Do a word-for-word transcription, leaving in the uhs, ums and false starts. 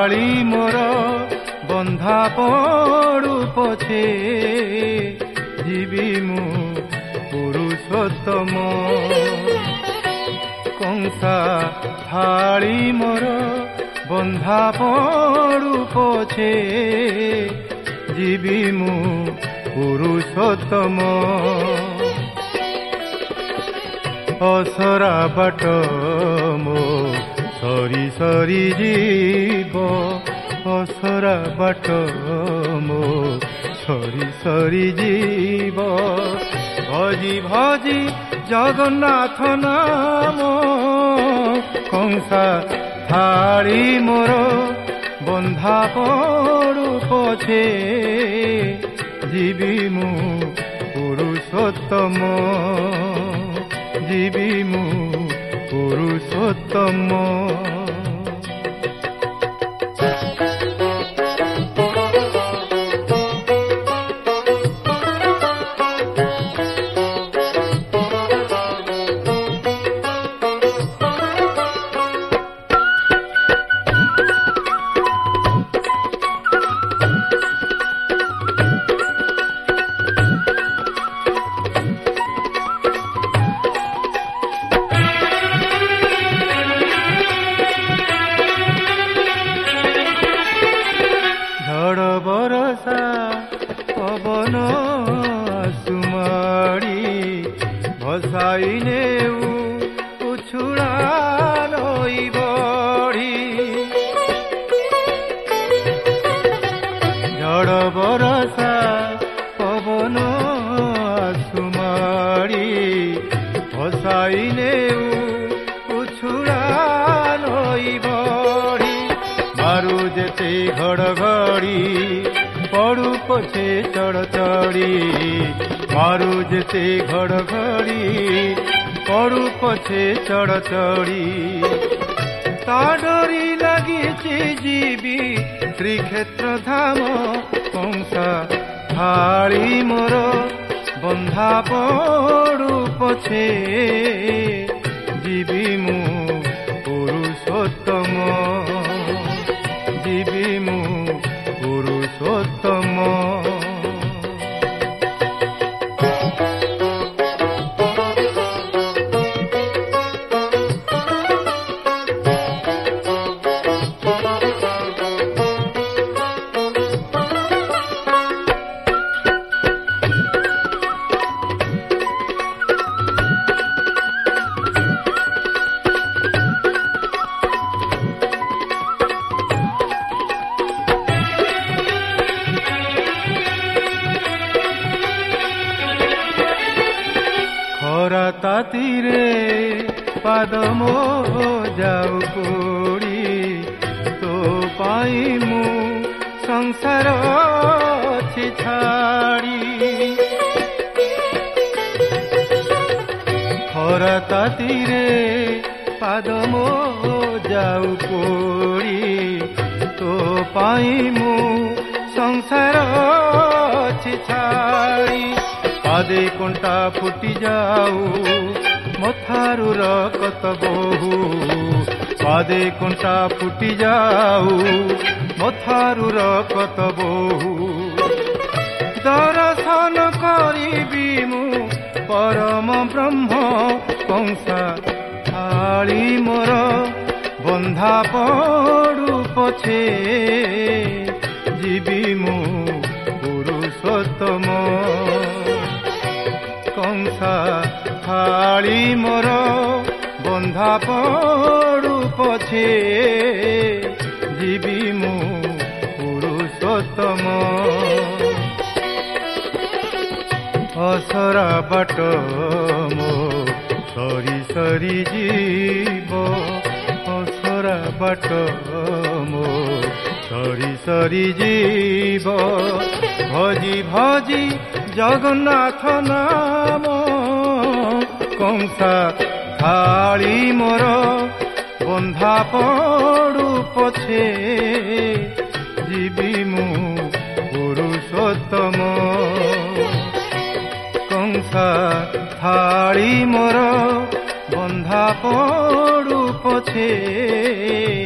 থাଳି মোর বন্ধা পড়ু পছে ଯିବି ମୁଁ ପୁରୁଷୋତ୍ତମ କଂସା ଥାଳି ମୋର ବନ୍ଧା ପଡୁ ପଛେ ଯିବି ମୁଁ ପୁରୁଷୋତ୍ତମ ଅସରା ବାଟ ମୋ ସରି ସରି ଯିବ ଅସରା ବାଟ ମୋ সরি সরি জীব ভজি ভজি জগন্নাথ নাম কংসা থাড়ি মোর বন্ধা পড়ু পছে ଯିବି ମୁଁ পুরুষোত্তম ଯିବି ମୁଁ পুরুষোত্তম বরসা পবন সুমাড়ি ভসাই নেউ উছুড়া নই বড়ি ঝড় বরসা পবন সুমাড়ি ভসাই নেউ উছুড়া নই বড়ি মারু যেতে ঘড়ঘড়ি পড়ু পছে চড় চড়ি মারু যেতে ঘড়ঘড়ি পড়ু পছে চড় চড়ি তা ডরি লাগিছে ଯିବି শ্রীক্ষেত্র ধাম কংসা থাড়ি মোর বন্ধা পড়ু পছে ଯିବି ମୁଁ পুরুষোত্তম ଯିବି ମୁଁ পুরুষোত্তম খরা তাতিরে পাদ মো যাও পড়ি তো পাই মু সংসার ଅଛି ছাড়ি খরা তাতিরে পাদ মো যাও পড়ি তো পাই মু সংসার ଅଛି ছাড়ি পাদে কଣ୍ଟା ফুটি যাও মথারু রকত বহু পাদে কଣ୍ଟା ফুটি যাও মথারু রকত বহু দর্শন করিবি মু পরম ব্রহ্ম কংসা থাড়ি মোর বন্ধা পড়ু পছে ଯିବି ମୁଁ পুরুষোত্তম কংসা থাড়ি মোর বন্ধা পড়ু পছে ଯିବି ମୁଁ পুরুষোত্তম অসরা বাট মো সরি সরি জীব অসরা বাট মো সরি সরি জীব ভজি ভজি জগন্নাথ নাম কংসা থাড়ি মোর বন্ধা পড়ু পছে ଯିବି ମୁଁ পুরুষোত্তম কংসা থাড়ি মোর বন্ধা পড়ু পছে